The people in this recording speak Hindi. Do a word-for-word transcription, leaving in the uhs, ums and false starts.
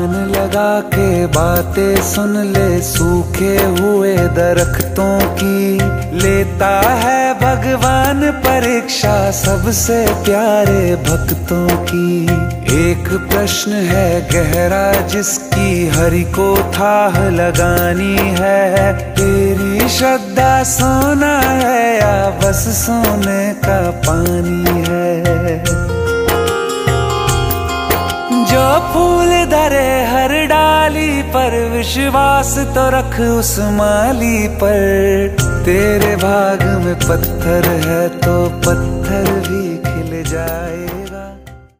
कान लगा के बातें सुन ले सूखे हुए दरख्तों की। लेता है भगवान परीक्षा सबसे प्यारे भक्तों की। एक प्रश्न है गहरा जिसकी हरि को थाह लगानी है। तेरी श्रद्धा सोना है या बस सोने का पानी है। जो फूल धरे हर डाली पर विश्वास तो रख उस माली पर। तेरे भाग में पत्थर है तो पत्थर भी खिल जाए।